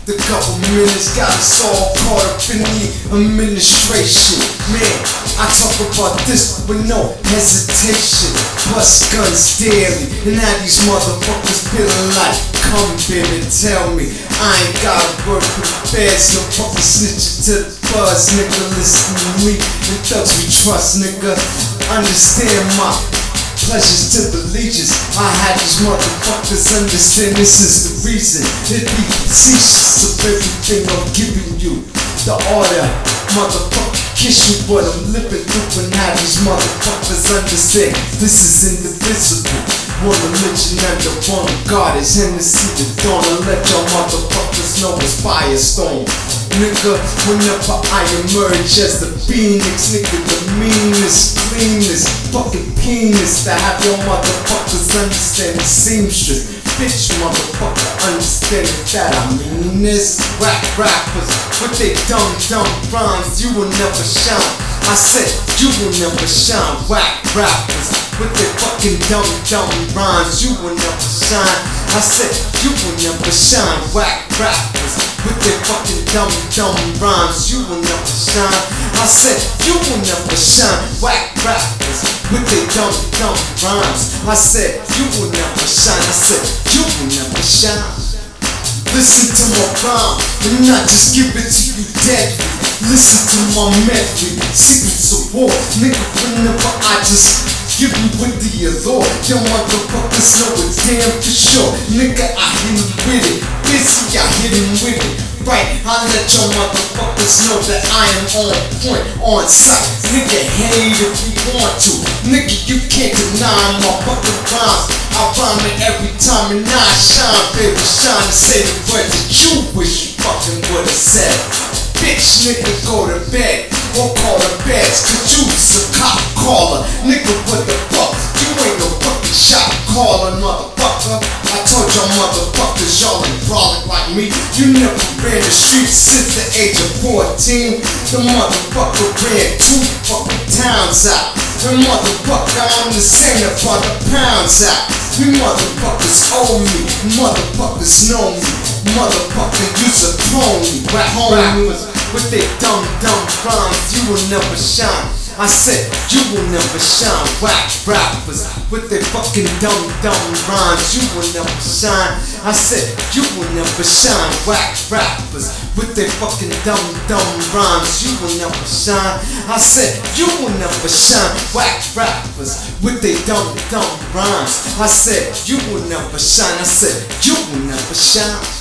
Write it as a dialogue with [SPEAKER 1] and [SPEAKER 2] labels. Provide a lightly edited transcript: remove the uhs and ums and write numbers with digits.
[SPEAKER 1] The government has got us all caught up in the administration. Man, I talk about this with no hesitation. Bust guns daily, and now these motherfuckers feeling like, come baby, tell me I ain't gotta work with feds, no fucking snitching to the buzz, nigga. Listen to me, the thugs we trust, nigga. Understand my pleasures to the legions. I had these motherfuckers understand this is the reason. It be facetious of everything I'm giving you. The order, motherfucker, kiss you, but I'm living through and have these motherfuckers understand this is indivisible. One religion under one God is Hennessy the dawn. I let y'all motherfuckers know it's Firestorm. Nigga, whenever I emerge as the phoenix, nigga, the meanest, cleanest, fucking penis to have your motherfuckers understand the seamstress. Bitch, motherfucker, understand that I mean this. Rap rappers with they dumb rhymes, you will never shine. I said you will never shine. Whack rappers with their fucking dumb rhymes, you will never shine. I said you will never shine. Whack rappers with their fucking dumb rhymes, you will never shine. I said you will never shine. Whack rappers with their dumb rhymes. I said you will never shine. I said you will never shine. Listen to my rhyme and not just give it to you deadly. Listen to my medley, secrets of war. Nigga, whenever I just give you with the allure, your motherfuckers know it damn for sure. Nigga, I hit him with it, busy, I hit him with it. Right, I let your motherfuckers know that I am on point, on sight. Nigga, hate if you want to. Nigga, you can't deny my fucking rhymes. I rhyme it every time and I shine, baby, shine and say the words that you wish you fucking would've said. Bitch, nigga, go to bed or call the feds, cause you's a cop caller. Nigga, what the fuck? You ain't no fucking shot caller, motherfucker. I told y'all motherfuckers, y'all ain't brawling like me. You never ran the streets since the age of 14. The motherfucker ran 2 fucking towns out. And motherfucker, I'm the same about the pounds out. You motherfuckers owe me, motherfuckers know me. Motherfucker, you's a crony. Rap rappers with their dumb rhymes, you will never shine. I said you will never shine. Whack rappers with their fucking dumb rhymes, you will never shine. I said you will never shine. Whack rappers with their fucking dumb rhymes, you will never shine. I said you will never shine. Whack rappers with their dumb rhymes. I said you will never shine. I said you will never shine.